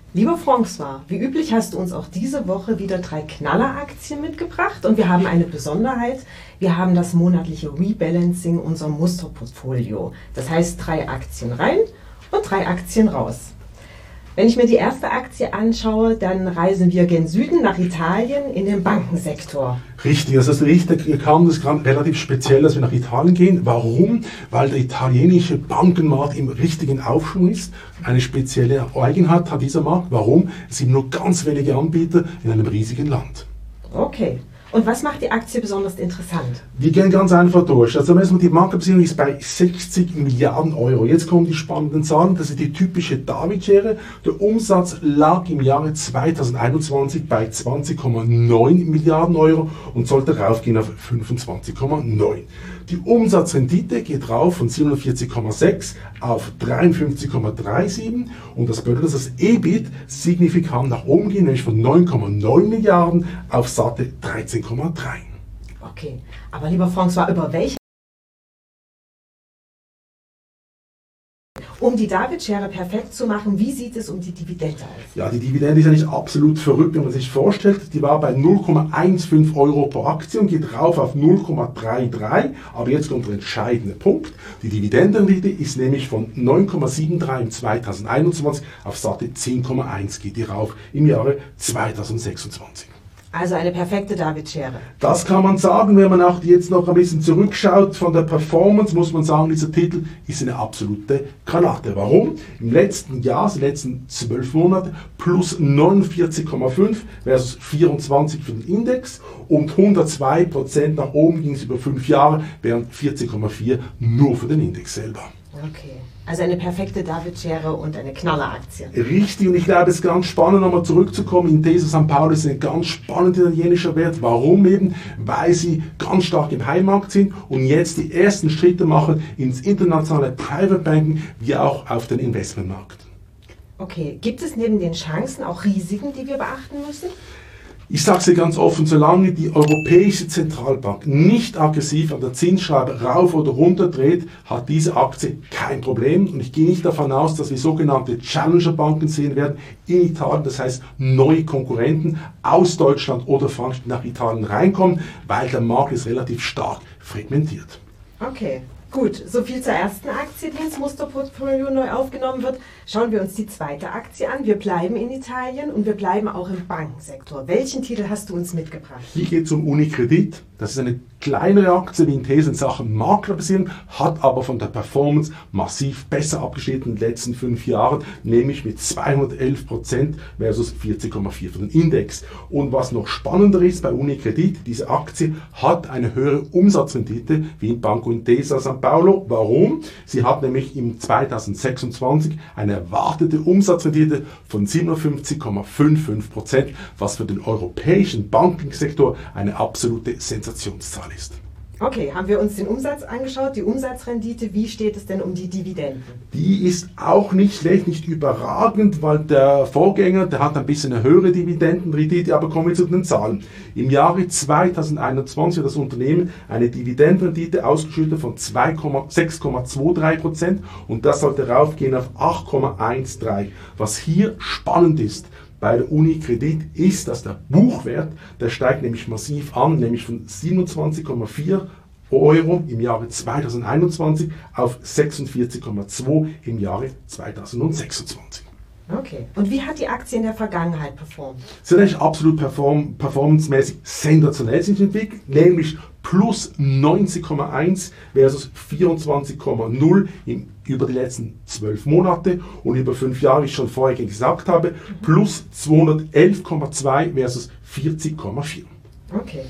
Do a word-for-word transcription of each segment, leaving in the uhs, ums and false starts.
Lieber François, wie üblich hast du uns auch diese Woche wieder drei Knalleraktien mitgebracht und wir haben eine Besonderheit. Wir haben das monatliche Rebalancing unserer Musterportfolio. Das heißt drei Aktien rein und drei Aktien raus. Wenn ich mir die erste Aktie anschaue, dann reisen wir gen Süden nach Italien in den Bankensektor. Richtig, das ist richtig. Kam das relativ speziell, dass wir nach Italien gehen. Warum? Weil der italienische Bankenmarkt im richtigen Aufschwung ist. Eine spezielle Eigenheit hat dieser Markt. Warum? Es gibt nur ganz wenige Anbieter in einem riesigen Land. Okay. Und was macht die Aktie besonders interessant? Wir gehen ganz einfach durch. Also erstmal die Marktkapitalisierung ist bei sechzig Milliarden Euro. Jetzt kommen die spannenden Zahlen. Das ist die typische David-Schere. Der Umsatz lag im Jahre zweitausendeinundzwanzig bei zwanzig Komma neun Milliarden Euro und sollte raufgehen auf fünfundzwanzig Komma neun. Die Umsatzrendite geht rauf von siebenundvierzig Komma sechs auf dreiundfünfzig Komma siebenunddreißig und das bedeutet, dass das E B I T signifikant nach oben geht, nämlich von neun Komma neun Milliarden auf satte dreizehn Komma drei. Okay, aber lieber François, über welche? Um die David-Schere perfekt zu machen, wie sieht es um die Dividende aus? Ja, die Dividende ist ja nicht absolut verrückt, wenn man sich vorstellt. Die war bei null Komma fünfzehn Euro pro Aktie und geht rauf auf null Komma dreiunddreißig. Aber jetzt kommt der entscheidende Punkt. Die Dividendenrendite ist nämlich von neun Komma dreiundsiebzig im zweitausendeinundzwanzig auf satte zehn Komma eins geht die rauf im Jahre zweitausendsechsundzwanzig. Also eine perfekte David-Schere. Das kann man sagen, wenn man auch jetzt noch ein bisschen zurückschaut von der Performance, muss man sagen, dieser Titel ist eine absolute Granate. Warum? Im letzten Jahr, die letzten zwölf Monate, plus neunundvierzig Komma fünf versus vierundzwanzig für den Index und hundertzwei Prozent nach oben ging es über fünf Jahre, während vierzig Komma vier nur für den Index selber. Okay, also eine perfekte David-Schere und eine Knalleraktie. Richtig, und ich glaube, es ist ganz spannend, nochmal zurückzukommen. Intesa Sanpaolo ist ein ganz spannender italienischer Wert. Warum eben? Weil sie ganz stark im Heimmarkt sind und jetzt die ersten Schritte machen ins internationale Private Banking, wie auch auf den Investmentmarkt. Okay, gibt es neben den Chancen auch Risiken, die wir beachten müssen? Ich sage es dir ganz offen, solange die Europäische Zentralbank nicht aggressiv an der Zinsschraube rauf oder runter dreht, hat diese Aktie kein Problem. Und ich gehe nicht davon aus, dass wir sogenannte Challenger-Banken sehen werden in Italien, das heißt neue Konkurrenten aus Deutschland oder Frankreich nach Italien reinkommen, weil der Markt ist relativ stark fragmentiert. Okay. Gut, soviel zur ersten Aktie, die ins Musterportfolio neu aufgenommen wird. Schauen wir uns die zweite Aktie an. Wir bleiben in Italien und wir bleiben auch im Bankensektor. Welchen Titel hast du uns mitgebracht? Hier geht es um Unicredit. Das ist eine kleinere Aktie wie Intesa in Sachen Maklerbasierung, hat aber von der Performance massiv besser abgeschnitten in den letzten fünf Jahren, nämlich mit zweihundertelf Prozent versus vierzig Komma vier für den Index. Und was noch spannender ist bei Unicredit, diese Aktie hat eine höhere Umsatzrendite wie in Banco Intesa Sanpaolo. Warum? Sie hat nämlich im zweitausendsechsundzwanzig eine erwartete Umsatzrendite von siebenundfünfzig Komma fünfundfünfzig Prozent, was für den europäischen Banking-Sektor eine absolute Sensationszahl ist. Okay, haben wir uns den Umsatz angeschaut, die Umsatzrendite, wie steht es denn um die Dividenden? Die ist auch nicht schlecht, nicht überragend, weil der Vorgänger, der hat ein bisschen eine höhere Dividendenrendite, aber kommen wir zu den Zahlen. Im Jahre zweitausendeinundzwanzig hat das Unternehmen eine Dividendenrendite ausgeschüttet von sechs Komma dreiundzwanzig Prozent und das sollte raufgehen auf acht Komma dreizehn. Was hier spannend ist, bei der Unicredit ist, dass der Buchwert, der steigt nämlich massiv an, nämlich von siebenundzwanzig Komma vier Euro im Jahre zweitausendeinundzwanzig auf sechsundvierzig Komma zwei im Jahre zweitausendsechsundzwanzig. Okay. Und wie hat die Aktie in der Vergangenheit performt? Sie hat eigentlich absolut perform performancemäßig sensationell sich entwickelt, nämlich plus neunzig Komma eins versus vierundzwanzig Komma null im über die letzten zwölf Monate und über fünf Jahre, wie ich schon vorher gesagt habe, plus zweihundertelf Komma zwei versus vierzig Komma vier. Okay,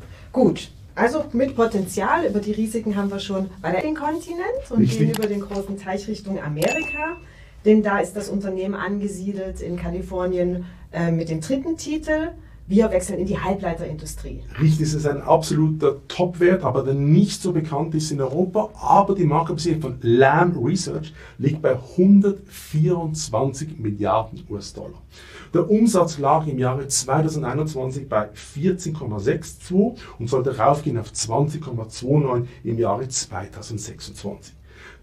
gut. Also mit Potenzial, über die Risiken haben wir schon bei den Kontinent und Richtig. gehen über den großen Teich Richtung Amerika. Denn da ist das Unternehmen angesiedelt in Kalifornien äh, mit dem dritten Titel. Wir wechseln in die Halbleiterindustrie. Richtig, es ist ein absoluter Top-Wert, aber der nicht so bekannt ist in Europa. Aber die Marktkapitalisierung von Lam Research liegt bei hundertvierundzwanzig Milliarden U S-Dollar. Der Umsatz lag im Jahre zweitausendeinundzwanzig bei vierzehn Komma zweiundsechzig und sollte raufgehen auf zwanzig Komma neunundzwanzig im Jahre zweitausendsechsundzwanzig.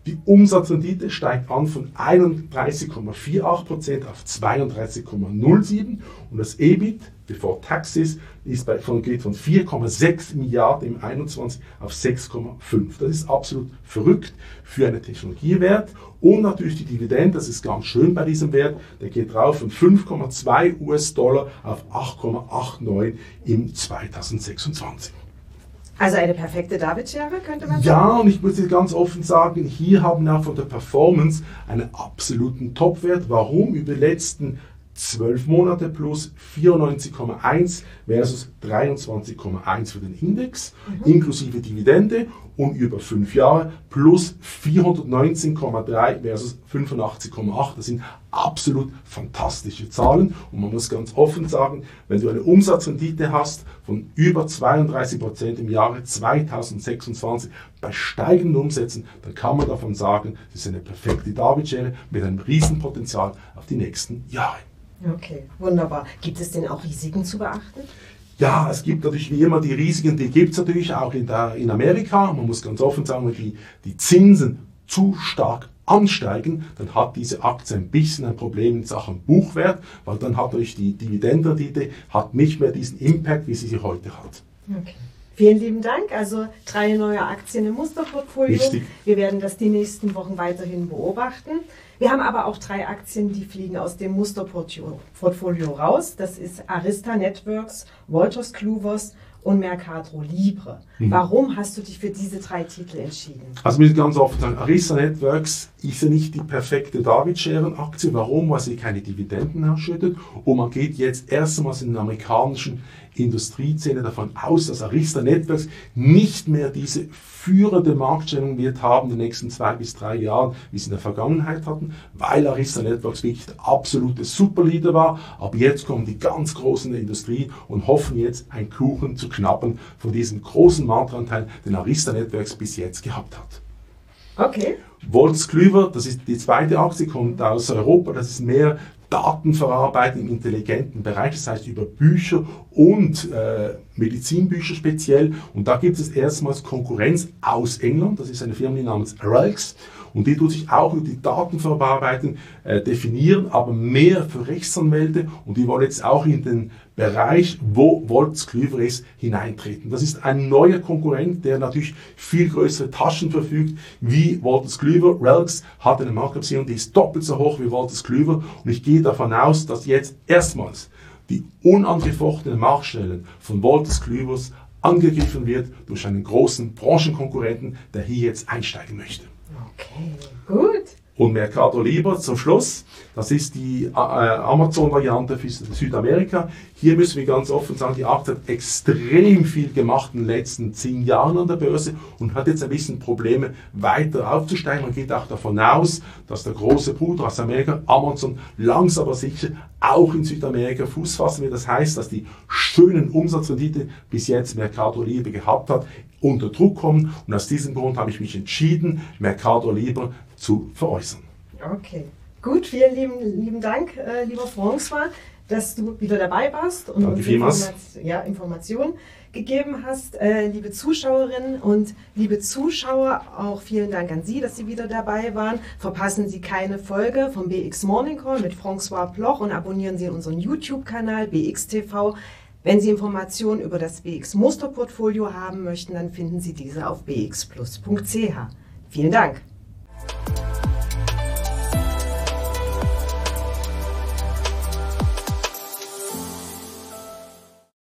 Die Umsatzrendite steigt an von einunddreißig Komma achtundvierzig Prozent auf zweiunddreißig Komma null sieben und das E B I T bevor Taxes ist bei, von, geht von vier Komma sechs Milliarden im einundzwanzig auf sechs Komma fünf. Das ist absolut verrückt für einen Technologiewert. Und natürlich die Dividende, das ist ganz schön bei diesem Wert, der geht rauf von fünf Komma zwei US-Dollar auf acht Komma neunundachtzig im zweitausendsechsundzwanzig. Also eine perfekte David-Schere, könnte man sagen? Ja, und ich muss jetzt ganz offen sagen, hier haben wir auch von der Performance einen absoluten Topwert. Warum? Über die letzten zwölf Monate plus vierundneunzig Komma eins versus dreiundzwanzig Komma eins für den Index, mhm. inklusive Dividende und über fünf Jahre plus vierhundertneunzehn Komma drei versus fünfundachtzig Komma acht. Das sind absolut fantastische Zahlen und man muss ganz offen sagen, wenn du eine Umsatzrendite hast von über zweiunddreißig Prozent im Jahre zweitausendsechsundzwanzig bei steigenden Umsätzen, dann kann man davon sagen, das ist eine perfekte David-Schere mit einem Riesenpotenzial auf die nächsten Jahre. Okay, wunderbar. Gibt es denn auch Risiken zu beachten? Ja, es gibt natürlich wie immer die Risiken, die gibt es natürlich auch in, der, in Amerika. Man muss ganz offen sagen, wenn die, die Zinsen zu stark ansteigen, dann hat diese Aktie ein bisschen ein Problem in Sachen Buchwert, weil dann hat natürlich die Dividendenrendite hat nicht mehr diesen Impact, wie sie sie heute hat. Okay. Vielen lieben Dank. Also drei neue Aktien im Musterportfolio. Richtig. Wir werden das die nächsten Wochen weiterhin beobachten. Wir haben aber auch drei Aktien, die fliegen aus dem Musterportfolio raus. Das ist Arista Networks, Wolters Kluwer und Mercado Libre. Mhm. Warum hast du dich für diese drei Titel entschieden? Also muss ich ganz offen sagen, Arista Networks ist ja nicht die perfekte David-Scheren-Aktie. Warum? Weil sie keine Dividenden ausschüttet und man geht jetzt erstmals in den amerikanischen Industrieszene davon aus, dass Arista Networks nicht mehr diese führende Marktstellung wird haben in den nächsten zwei bis drei Jahren, wie sie in der Vergangenheit hatten, weil Arista Networks wirklich der absolute Superleader war. Aber jetzt kommen die ganz Großen der Industrie und hoffen jetzt, einen Kuchen zu knappen von diesem großen Marktanteil, den Arista Networks bis jetzt gehabt hat. Okay. Wolters Kluwer, das ist die zweite Aktie, kommt aus Europa, das ist mehr Datenverarbeitung im intelligenten Bereich, das heißt über Bücher und äh, Medizinbücher speziell. Und da gibt es erstmals Konkurrenz aus England, das ist eine Firma namens RELX. Und die tut sich auch über die Datenverarbeitung äh, definieren, aber mehr für Rechtsanwälte. Und die wollen jetzt auch in den Bereich, wo Wolters Kluwer ist, hineintreten. Das ist ein neuer Konkurrent, der natürlich viel größere Taschen verfügt wie Wolters Kluwer. RELX hat eine Marktkapitalisierung, die ist doppelt so hoch wie Wolters Kluwer. Und ich gehe davon aus, dass jetzt erstmals die unangefochtenen Marktstellen von Wolters Kluwer angegriffen wird durch einen großen Branchenkonkurrenten, der hier jetzt einsteigen möchte. Okay, gut. Und Mercado Libre zum Schluss, das ist die äh, Amazon-Variante für Südamerika. Hier müssen wir ganz offen sagen, die Aktie hat extrem viel gemacht in den letzten zehn Jahren an der Börse und hat jetzt ein bisschen Probleme, weiter aufzusteigen. Man geht auch davon aus, dass der große Bruder aus Amerika, Amazon, langsam aber sicher auch in Südamerika Fuß fassen wird. Das heißt, dass die schönen Umsatzrendite bis jetzt Mercado Libre gehabt hat, unter Druck kommen. Und aus diesem Grund habe ich mich entschieden, Mercado Libre zu veräußern. Okay, gut, vielen lieben, lieben Dank, äh, lieber François, dass du wieder dabei warst und Danke uns vielmals. Informat- ja, Informationen gegeben hast. Äh, liebe Zuschauerinnen und liebe Zuschauer, auch vielen Dank an Sie, dass Sie wieder dabei waren. Verpassen Sie keine Folge vom B X Morning Call mit François Bloch und abonnieren Sie unseren YouTube-Kanal B X T V. Wenn Sie Informationen über das B X Musterportfolio haben möchten, dann finden Sie diese auf b x plus punkt c h. Vielen Dank.